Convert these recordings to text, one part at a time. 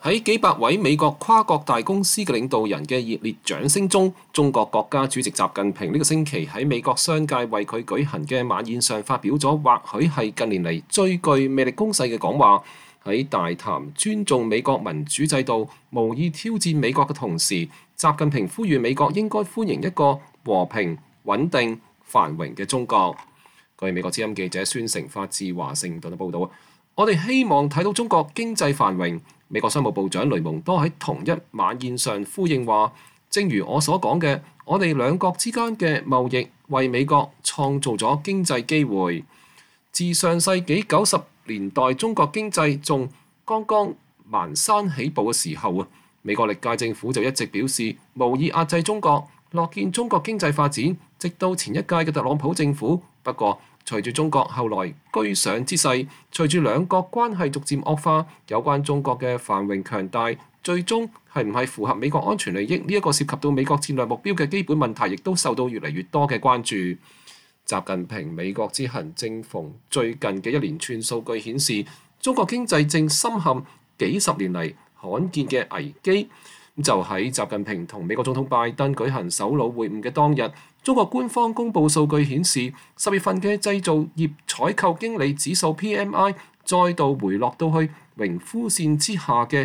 喺幾百位美國跨國大公司嘅領導人嘅熱烈掌聲中，中國國家主席習近平呢個星期喺美國商界為佢舉行嘅晚宴上發表咗或許係近年嚟最具魅力攻勢嘅講話。喺大談尊重美國民主制度、無意挑戰美國嘅同時，習近平呼籲美國應該歡迎一個和平、穩定、繁榮嘅中國。據美國之音記者孫成發自華盛頓嘅報導，我哋希望睇到中國經濟繁榮。美國商務部長雷蒙多喺同一晚宴上呼應話，正如我所講嘅，我哋兩國之間嘅貿易為美國創造咗經濟機會。自上世紀90年代中國經濟仲剛剛蹣跚起步嘅時候，美國歷屆政府就一直表示無意壓制中國，樂見中國經濟發展，直到前一屆嘅特朗普政府。不過隨住中國後來居上之勢，隨住兩國關係逐漸惡化，有關中國嘅繁榮強大，最終係唔係符合美國安全利益呢一個涉及到美國戰略目標嘅基本問題，亦都受到越嚟越多嘅關注。習近平美國之行正逢最近嘅一連串數據顯示，中國經濟正深陷幾十年嚟罕見嘅危機。就喺習近平同美國總統拜登舉行首腦會晤嘅當日，中國官方公佈數據顯示，10月份嘅製造業採購經理指數 PMI 再度回落到去榮枯線之下嘅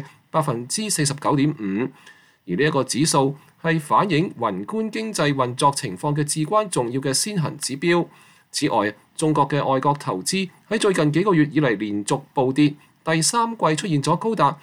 49.5%，而呢一個指數係反映宏觀經濟運作情況嘅至關重要嘅先行指標。此外，中國嘅外國投資喺最近幾個月以嚟連續暴跌，第三季出現咗高達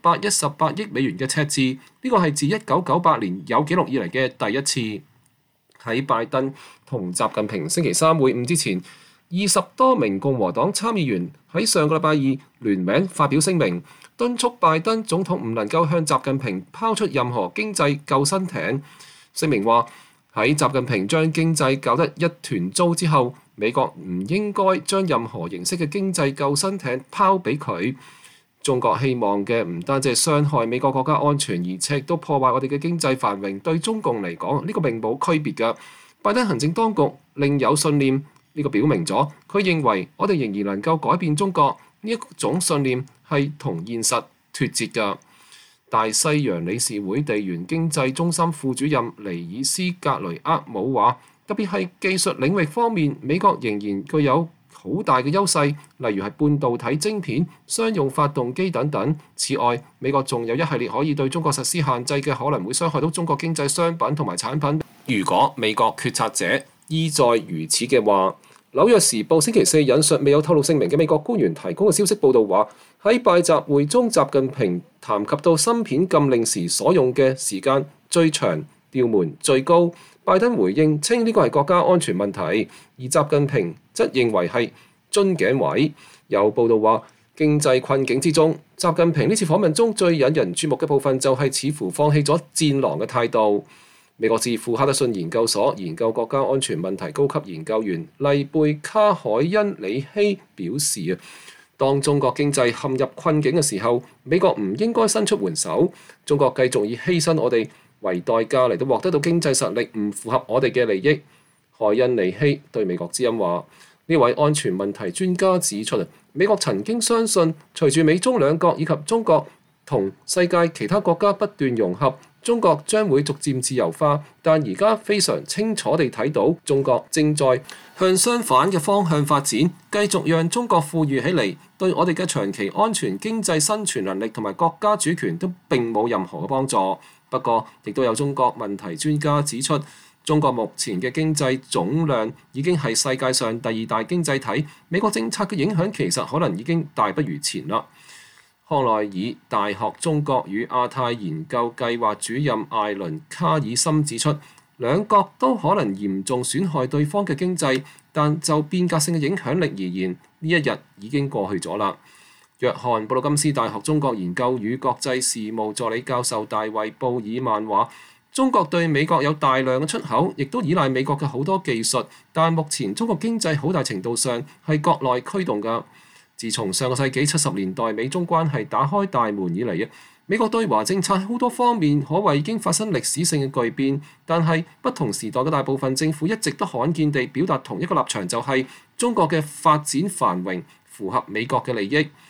118億美元嘅赤字，呢個係自1998年有記錄以嚟嘅第一次。喺拜登同習近平星期三會晤之前，20多名共和黨參議員喺上個禮拜二聯名發表聲明，敦促拜登總統唔能夠向習近平拋出任何經濟救生艇。聲明話喺習近平將經濟搞得一團糟之後，美國唔應該將任何形式嘅經濟救生艇拋俾佢。中國希望嘅唔單止係傷害美國國家安全，而且都破壞我哋嘅經濟繁榮。對中共嚟講，呢個並冇區別㗎。拜登行政當局另有信念，呢個表明咗佢認為我哋仍然能夠改變中國，呢一種信念係同現實脫節㗎。大西洋理事會地緣經濟中心副主任尼爾斯格雷厄姆話，特別係技術領域方面，美國仍然具有好大嘅優勢，例如係半導體晶片、商用發動機等等。此外，美國仲有一系列可以對中國實施限制嘅，可能會傷害到中國經濟商品同埋產品。如果美國決策者意在如此嘅話，紐約時報星期四引述未有透露姓名嘅美國官員提供嘅消息報導話，喺拜習會中，習近平談及到芯片禁令時所用嘅時間最長、調門最高。拜登回應稱呢個係國家安全問題，而習近平則認為係樽頸位。有報道話，經濟困境之中，習近平呢次訪問中最引人注目嘅部分就係似乎放棄咗戰狼嘅態度。美國智庫哈德遜研究所研究國家安全問題高級研究員麗貝卡海恩里希表示，當中國經濟陷入困境嘅時候，美國唔應該伸出援手。中國繼續以犧牲我哋為代價嚟到獲得到經濟實力，唔符合我哋嘅利益。海恩尼希對美國之音話，呢位安全問題專家指出，美國曾經相信隨住美中兩國以及中國同世界其他國家不斷融合，中國將會逐漸自由化，但而家非常清楚地睇到中國正在向相反嘅方向發展，繼續讓中國富裕起嚟，對我哋嘅長期安全、經濟生存能力同埋國家主權都並冇任何嘅幫助。不過，亦都有中國問題專家指出，中國目前嘅經濟總量已經係世界上第2大經濟體，美國政策嘅影響其實可能已經大不如前啦。康奈爾大學中國與亞太研究計劃主任艾倫卡爾森指出，兩國都可能嚴重損害對方嘅經濟，但就變革性嘅影響力而言，呢一日已經過去咗啦。約翰布魯金斯大學中國研究與國際事務助理教授大衛布爾曼話，中國對美國有大量嘅出口，亦都依賴美國嘅好多技術，但目前中國經濟好大程度上係國內驅動㗎。自從上個世紀70年代美中關係打開大門以嚟，美國對華政策喺好多方面可謂已經發生歷史性嘅巨變，但係不同時代嘅大部分政府一直都罕見地表達同一個立場，就係中國嘅發展繁榮符合美國嘅利益。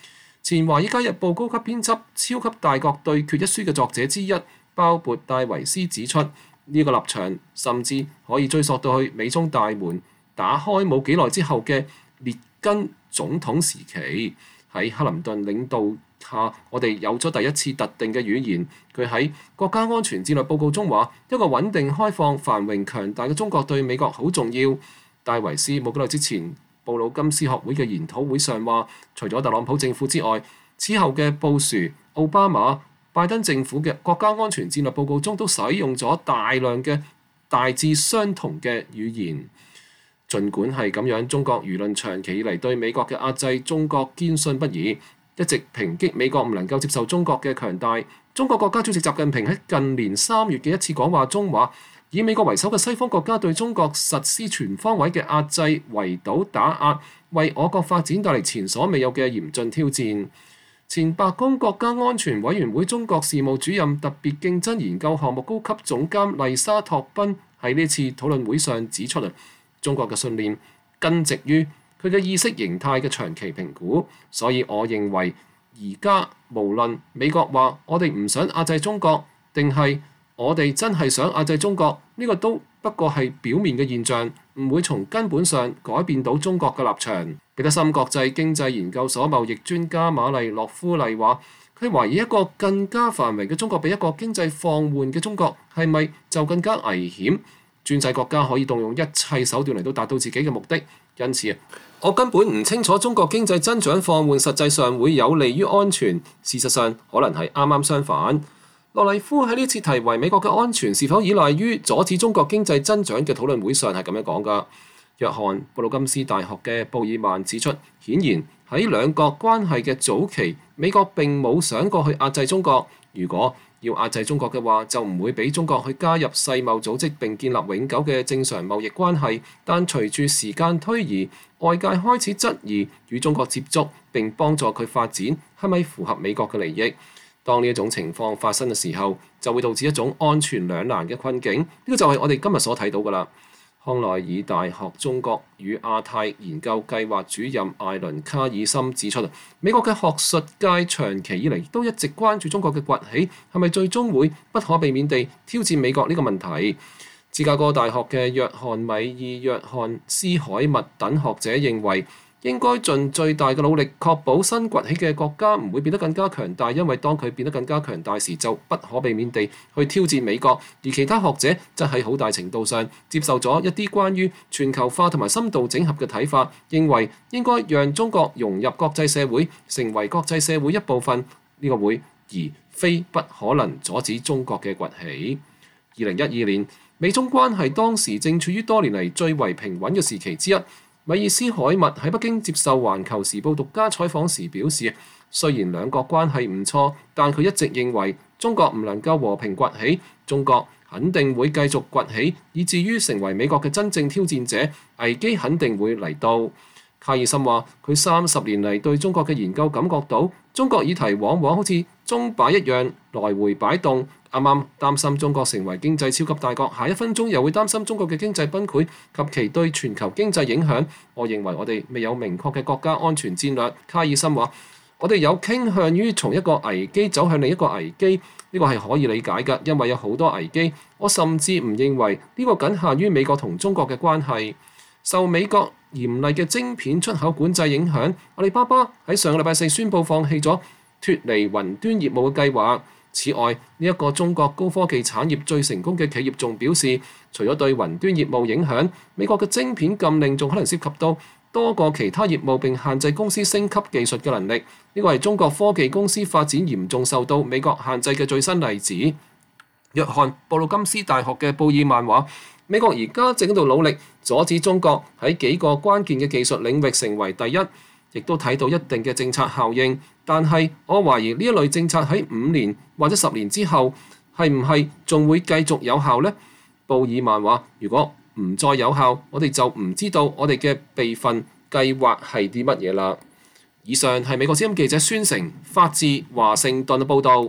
前《華爾街日報》高級編輯《超級大國對決》一書嘅作者之一鮑勃戴維斯指出，呢個立場甚至可以追溯到去美中大門打開冇幾耐之後嘅列根總統時期。喺克林頓領導下，我哋有咗第一次特定嘅語言。佢喺國家安全戰略報告中話：一個穩定、開放、繁榮、強大嘅中國對美國好重要。戴維斯冇幾耐之前，布魯金斯學會嘅研討會上話，除咗特朗普政府之外，此後嘅布殊、奧巴馬、拜登政府嘅國家安全戰略報告中都使用咗大量嘅大致相同嘅語言。儘管係咁樣，中國輿論長期以嚟對美國嘅壓制中國堅信不疑，一直抨擊美國唔能夠接受中國嘅強大。中國國家主席習近平喺近年3月嘅一次講話中話，以美國為首嘅西方國家對中國實施全方位嘅壓制、圍堵、打壓，為我國發展帶嚟前所未有嘅嚴峻挑戰。前白宮國家安全委員會中國事務主任特別競爭研究項目高級總監麗莎托賓喺呢次討論會上指出，中國嘅信念根植於佢嘅意識形態嘅長期評估，所以我認為而家無論美國話我哋唔想壓制中國，定係我哋真係想壓制中國，呢個都不過係表面嘅現象，唔會從根本上改變到中國嘅立場。彼得森國際經濟研究所貿易專家瑪麗洛夫麗話，佢懷疑一個更加繁榮嘅中國比一個經濟放緩嘅中國係咪就更加危險？專制國家可以動用一切手段嚟到達到自己嘅目的，因此我根本唔清楚中國經濟增長放緩實際上會有利於安全。事實上可能係啱啱相反。羅尼夫喺呢次提為美國嘅安全是否依賴於阻止中國經濟增長嘅討論會上係咁樣講㗎。約翰布魯金斯大學嘅布爾曼指出，顯然喺兩國關係嘅早期，美國並冇想過去壓制中國。如果要壓制中國嘅話，就唔會俾中國去加入世貿組織並建立永久嘅正常貿易關係。但隨住時間推移，外界開始質疑與中國接觸並幫助佢發展係咪符合美國嘅利益。當呢一種情況發生嘅時候，就會導致一種安全兩難嘅困境。呢個就係我哋今日所睇到㗎啦。康奈爾大學中國與亞太研究計劃主任艾倫卡爾森指出，美國嘅學術界長期以嚟都一直關注中國嘅崛起係咪最終會不可避免地挑戰美國呢個問題。芝加哥大學嘅約翰米爾、約翰斯海默等學者認為，應該盡最大嘅努力確保新崛起嘅國家唔會變得更加強大，因為當佢變得更加強大時，就不可避免地去挑戰美國。而其他學者則喺好大程度上接受咗一啲關於全球化同埋深度整合嘅睇法，認為應該讓中國融入國際社會，成為國際社會一部分。呢個會而非不可能阻止中國嘅崛起。2012年，美中關係當時正處於多年嚟最為平穩嘅時期之一。米爾斯海默喺北京接受《環球時報》獨家採訪時表示，雖然兩國關係唔錯，但佢一直認為中國唔能夠和平崛起，中國肯定會繼續崛起，以至於成為美國嘅真正挑戰者，危機肯定會嚟到。卡爾森話：佢30年嚟對中國嘅研究感覺到，中國議題往往好似鐘擺一樣來回擺動。啱啱擔心中國成為經濟超級大國，下一分鐘又會擔心中國嘅經濟崩潰及其對全球經濟影響。我認為我哋未有明確嘅國家安全戰略。卡爾森話：我哋有傾向於從一個危機走向另一個危機，呢個係可以理解㗎，因為有好多危機。我甚至唔認為呢個僅限於美國同中國嘅關係。受美國嚴厲嘅晶片出口管制影響，阿里巴巴喺上個禮拜4宣布放棄咗脫離雲端業務嘅計劃。此外，呢一個中國高科技產業最成功嘅企業仲表示，除咗對雲端業務影響，美國嘅晶片禁令仲可能涉及到多個其他業務並限制公司升級技術嘅能力。呢個係中國科技公司發展嚴重受到美國限制嘅最新例子。約翰布魯金斯大學嘅布爾曼話：美國而家正喺度努力阻止中國喺幾個關鍵嘅技術領域成為第一，亦都睇到一定嘅政策效應。但係我懷疑呢一類政策喺5年或者10年之後係唔係仲會繼續有效呢？布爾曼話：如果唔再有效，我哋就唔知道我哋嘅備份計劃係啲乜嘢啦。以上係美國之音記者孫成發自華盛頓嘅報導。